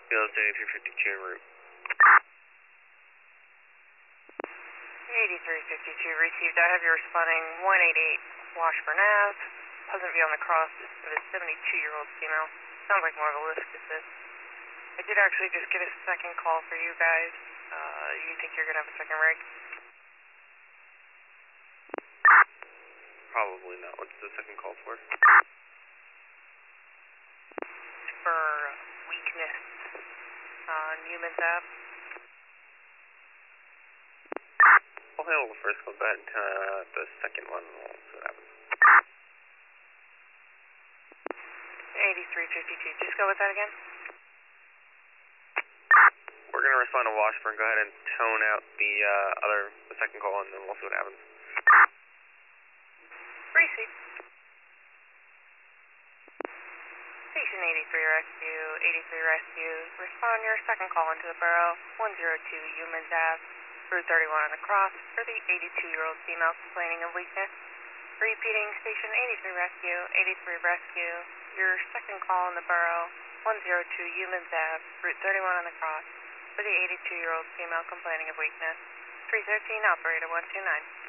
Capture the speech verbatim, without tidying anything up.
Field eighty-three fifty-two en route. eighty-three fifty-two received. I have you responding one eighty-eight Washburn Ave. Pleasant View on the cross is for the seventy-two-year-old female. Sounds like more of a lift assist. I did actually just get a second call for you guys. Uh, you think you're going to have a second rig? Probably not. What's the second call for? It's for weakness on Newman's Ave. I'll handle the first one, but uh, the second one, we'll see what happens. eighty-three fifty-two. Just go with that again. We're going to respond to Washburn. Go ahead and tone out the uh, other, the second call, and then we'll see what happens. Receive. Station eighty-three Rescue, eighty-three Rescue. Respond your second call into the borough, one oh two Humans Ave, Route thirty-one on the cross, for the eighty-two-year-old female complaining of weakness. Repeating, Station eighty-three Rescue, eighty-three Rescue. Your second call in the borough, one oh two Humans Ave, Route thirty-one on the cross, for the eighty-two-year-old female complaining of weakness. three thirteen, operator one two nine.